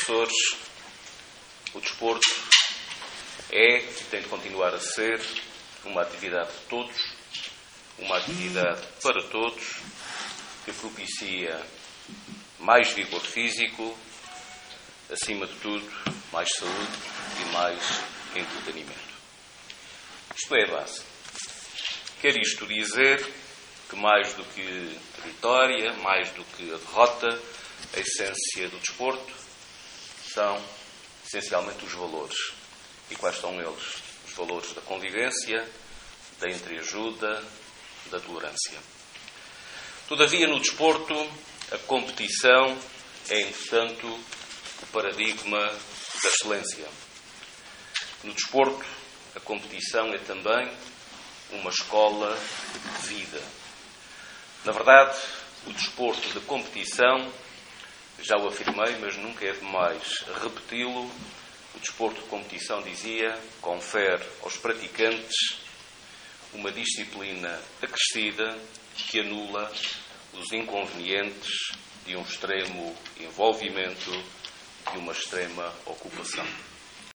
professores, o desporto é e tem de continuar a ser uma atividade de todos, uma atividade para todos, que propicia mais vigor físico, acima de tudo, mais saúde e mais entretenimento. Isto é a base. Quer isto dizer que mais do que a vitória, mais do que a derrota, a essência do desporto são essencialmente os valores. E quais são eles? Os valores da convivência, da entreajuda, da tolerância. Todavia, no desporto, a competição é, entretanto, o paradigma da excelência. No desporto, a competição é também uma escola de vida. Na verdade, o desporto de competição, já o afirmei, mas nunca é demais repeti-lo, o desporto de competição, dizia, confere aos praticantes uma disciplina acrescida que anula os inconvenientes de um extremo envolvimento, de uma extrema ocupação.